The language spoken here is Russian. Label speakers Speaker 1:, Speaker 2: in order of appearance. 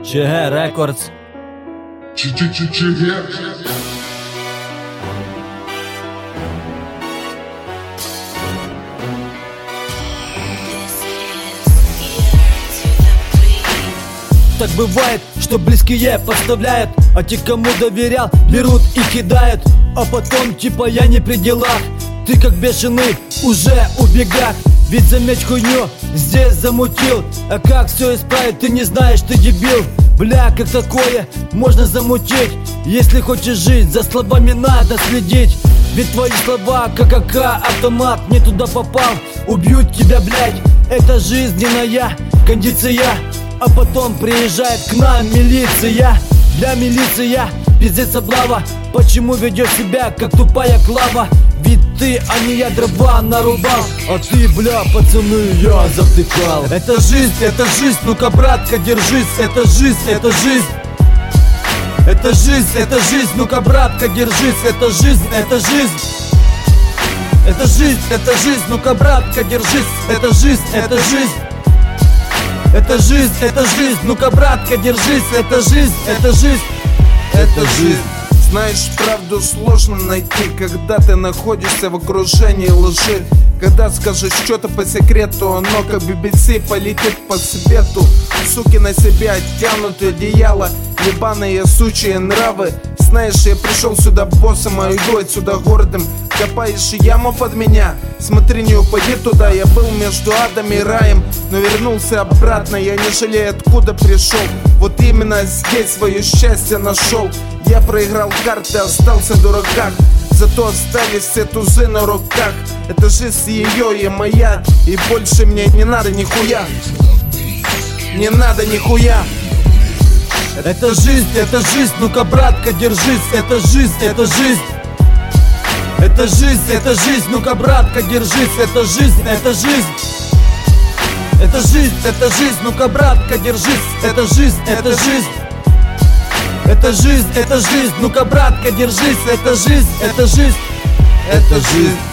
Speaker 1: ЧГ Рекордс. Так бывает, что близкие подставляют, а те, кому доверял, берут и кидают. А потом типа я не при делах, ты как бешеный уже убегах. Ведь заметь хуйню, здесь замутил. А как все исправить, ты не знаешь, ты дебил. Бля, как такое можно замутить? Если хочешь жить, за словами надо следить. Ведь твои слова, как автомат, не туда попал, убьют тебя, блядь. Это жизненная кондиция. А потом приезжает к нам милиция. Бля, милиция, пиздец облава. Почему ведешь себя, как тупая клава? Ведь ты, а не я, дрова нарубал. А ты, бля, пацаны, я завтыкал. Это жизнь, ну-ка, братка, держись. Это жизнь, это жизнь. Это жизнь, ну-ка, братка, держись. Это жизнь, это жизнь. Это жизнь, ну-ка, братка, держись. Это жизнь, это жизнь. Это жизнь, ну-ка, братка, держись. Это жизнь, это жизнь.
Speaker 2: Это жизнь. Знаешь, правду сложно найти, когда ты находишься в окружении лжи. Когда скажешь что-то по секрету, оно как BBC полетит по свету. Суки на себя тянут одеяло, ебаные сучьи нравы. Знаешь, я пришел сюда боссом, а иду отсюда гордым. Копаешь яму под меня, смотри, не упади туда. Я был между адом и раем, но вернулся обратно. Я не жалею, откуда пришел. Вот именно здесь свое счастье нашел. Я проиграл карты, остался в дураках. Зато остались все тузы на руках. Это жизнь ее и моя, и больше мне не надо нихуя. Не надо нихуя.
Speaker 1: Это жизнь, ну-ка, братка, держись. Это жизнь, это жизнь. Это жизнь, ну-ка, братка, держись. Это жизнь, это жизнь. Это жизнь, ну-ка, братка, держись. Это жизнь, это жизнь. Это жизнь, ну-ка, братка, держись. Это жизнь, это жизнь.
Speaker 2: Это жизнь.